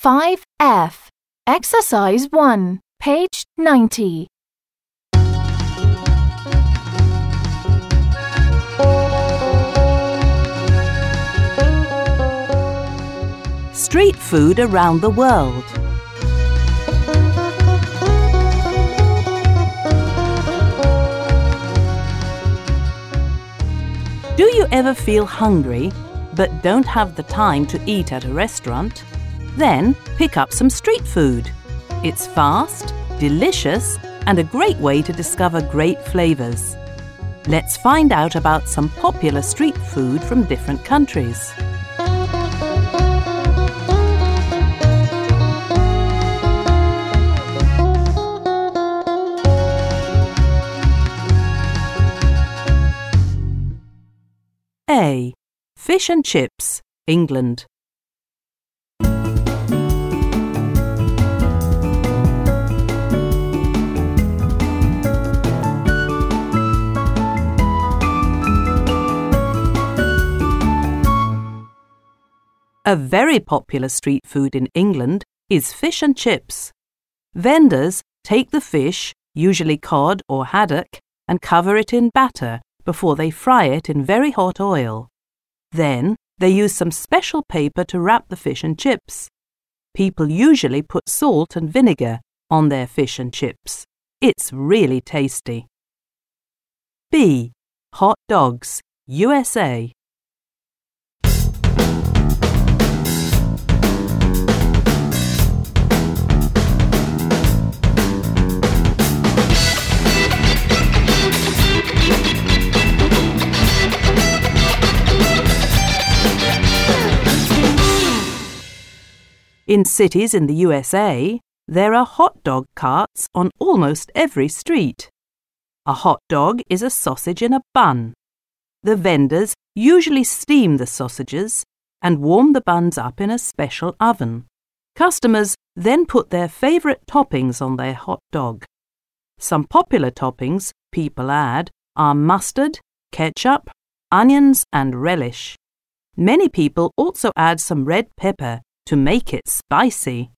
5F. Exercise 1, page 90. Street food around the world. Do you ever feel hungry but don't have the time to eat at a restaurant? Then pick up some street food. It's fast, delicious, and a great way to discover great flavors. Let's find out about some popular street food from different countries. A. Fish and chips, England. A very popular street food in England is fish and chips. Vendors take the fish, usually cod or haddock, and cover it in batter before they fry it in very hot oil. Then they use some special paper to wrap the fish and chips. People usually put salt and vinegar on their fish and chips. It's really tasty. B. Hot dogs, USA. In cities in the USA, there are hot dog carts on almost every street. A hot dog is a sausage in a bun. The vendors usually steam the sausages and warm the buns up in a special oven. Customers then put their favourite toppings on their hot dog. Some popular toppings people add are mustard, ketchup, onions and relish. Many people also add some red pepper to make it spicy.